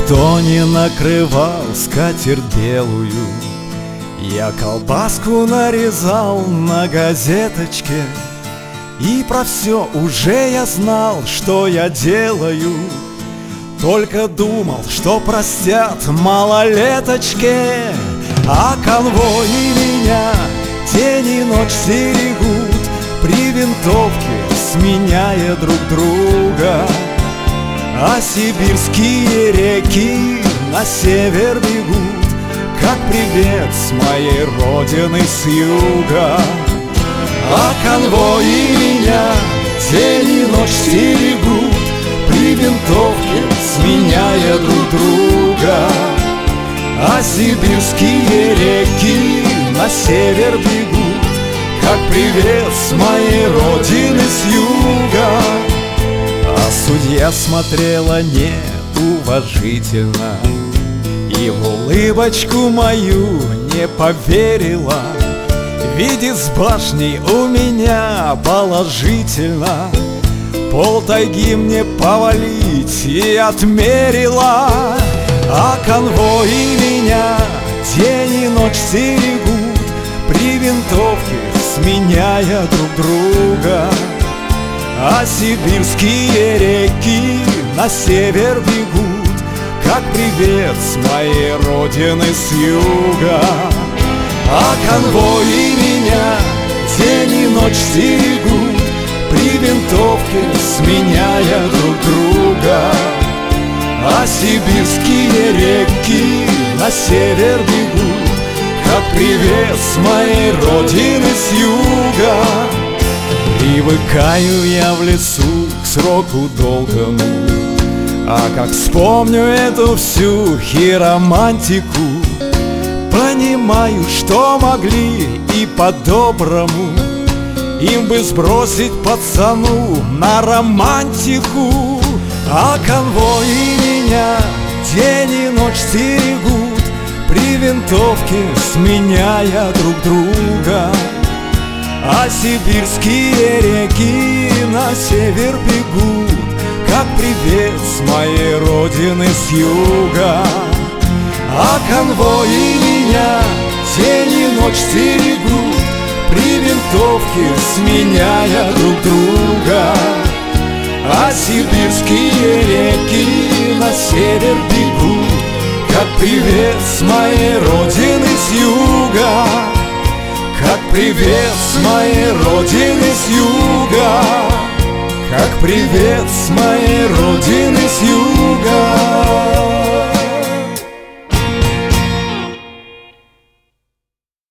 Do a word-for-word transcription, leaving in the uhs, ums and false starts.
Никто не накрывал скатерть белую, я колбаску нарезал на газеточке, и про все уже я знал, что я делаю. Только думал, что простят малолеточке, а конвои меня день и ночь стерегут, при винтовке сменяя друг друга. А сибирские реки на север бегут, как привет с моей родины с юга. А конвои меня день и ночь стерегут, при винтовке сменяя друг друга. А сибирские реки на север бегут, как привет с моей родины с юга. А судья смотрела неуважительно и в улыбочку мою не поверила. Видит с башней у меня положительно, пол тайги мне повалить и отмерила. А конвои меня день и ночь стерегут, при винтовке сменяя друг друга. А сибирские реки на север бегут, как привет с моей родины с юга. А конвои меня день и ночь стерегут, при винтовке сменяя друг друга. А сибирские реки на север бегут, как привет с моей родины с юга. Привыкаю я в лесу к сроку долгому, а как вспомню эту всю хиромантику, понимаю, что могли и по-доброму им бы сбросить пацану на романтику. А конвои меня день и ночь стерегут, при винтовке сменяя друг друга. А сибирские реки на север бегут, как привет с моей родины с юга. А конвои меня день и ночь стерегут, при винтовке сменяя друг друга. А сибирские реки на север бегут, как привет с моей родины с юга. Как привет с моей родины с юга, как привет с моей родины с юга.